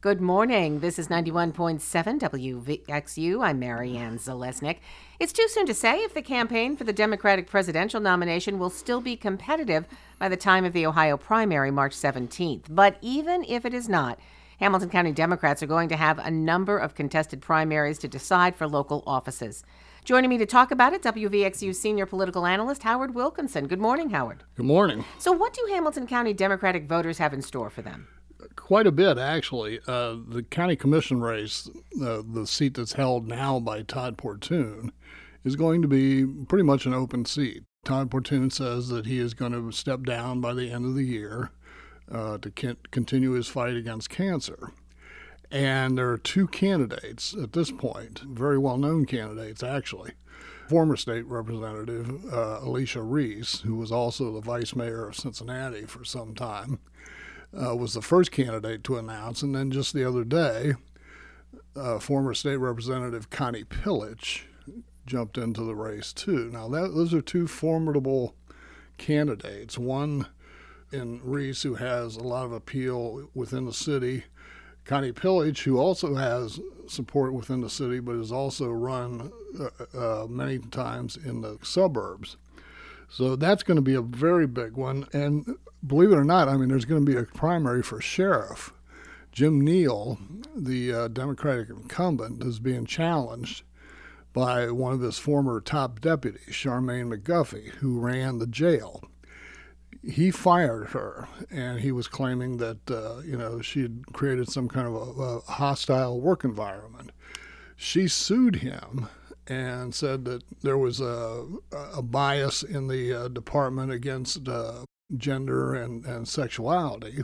Good morning. This is 91.7 WVXU. I'm Marianne Zalesnik. It's too soon to say if the campaign for the Democratic presidential nomination will still be competitive by the time of the Ohio primary, March 17th. But even if it is not, Hamilton County Democrats are going to have a number of contested primaries to decide for local offices. Joining me to talk about it, WVXU senior political analyst Howard Wilkinson. Good morning, Howard. Good morning. So what do Hamilton County Democratic voters have in store for them? Quite a bit, actually. The county commission race, the seat that's held now by Todd Portune, is going to be pretty much an open seat. Todd Portune says that he is going to step down by the end of the year to continue his fight against cancer. And there are two candidates at this point, very well-known candidates, actually. Former state representative Alicia Reese, who was also the vice mayor of Cincinnati for some time, was the first candidate to announce. And then just the other day, former state representative Connie Pillich jumped into the race too. Now, those are two formidable candidates. One in Reese, who has a lot of appeal within the city. Connie Pillich, who also has support within the city, but has also run many times in the suburbs. So that's going to be a very big one. And believe it or not, I mean, there's going to be a primary for sheriff. Jim Neal, the Democratic incumbent, is being challenged by one of his former top deputies, Charmaine McGuffey, who ran the jail. He fired her, and he was claiming that, she had created some kind of a hostile work environment. She sued him and said that there was a bias in the department against gender and sexuality.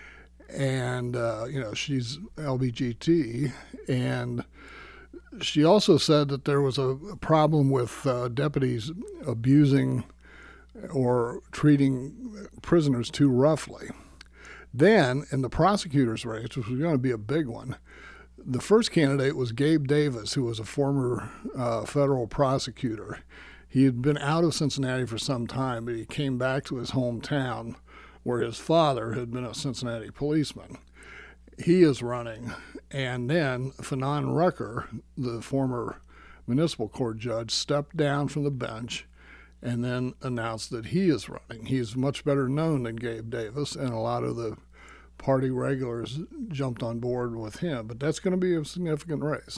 And, she's LGBT. And she also said that there was a problem with deputies abusing or treating prisoners too roughly. Then, in the prosecutor's race, which was going to be a big one, the first candidate was Gabe Davis, who was a former federal prosecutor. He had been out of Cincinnati for some time, but he came back to his hometown where his father had been a Cincinnati policeman. He is running. And then Fanon Rucker, the former municipal court judge, stepped down from the bench and then announced that he is running. He's much better known than Gabe Davis, and a lot of the party regulars jumped on board with him. But that's going to be a significant race.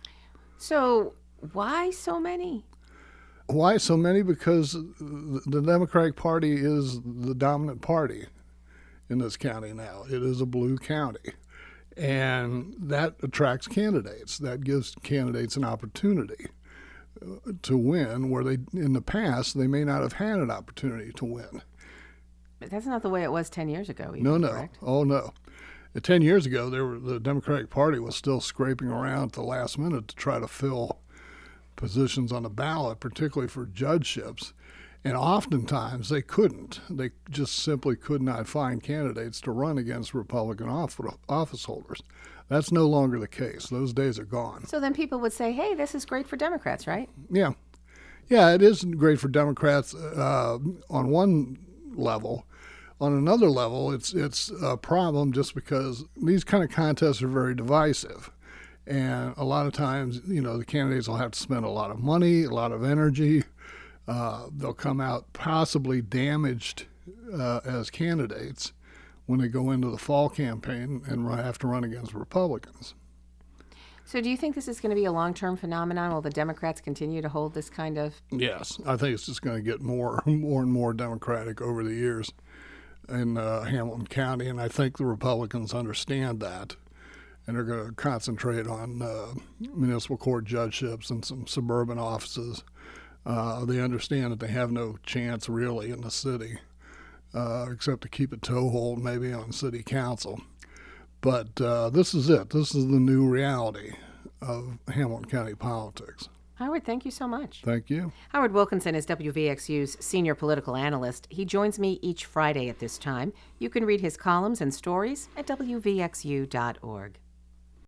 So why so many? Why so many? Because the Democratic Party is the dominant party in this county now. It is a blue county. And that attracts candidates. That gives candidates an opportunity to win, where in the past, they may not have had an opportunity to win. But that's not the way it was 10 years ago. No. Correct? Oh, no. 10 years ago, the Democratic Party was still scraping around at the last minute to try to fill positions on the ballot, particularly for judgeships. And oftentimes, they couldn't. They just simply could not find candidates to run against Republican office holders. That's no longer the case. Those days are gone. So then people would say, hey, this is great for Democrats, right? Yeah. Yeah, it is great for Democrats on one level. On another level, it's a problem just because these kind of contests are very divisive. And a lot of times, the candidates will have to spend a lot of money, a lot of energy. They'll come out possibly damaged as candidates when they go into the fall campaign and have to run against Republicans. So do you think this is going to be a long-term phenomenon? Will the Democrats continue to hold this kind of? Yes, I think it's just going to get more and more Democratic over the years in Hamilton County, and I think the Republicans understand that, and they're going to concentrate on municipal court judgeships and some suburban offices. They understand that they have no chance really in the city, except to keep a toehold maybe on city council. But this is it. This is the new reality of Hamilton County politics. Howard, thank you so much. Thank you. Howard Wilkinson is WVXU's senior political analyst. He joins me each Friday at this time. You can read his columns and stories at WVXU.org.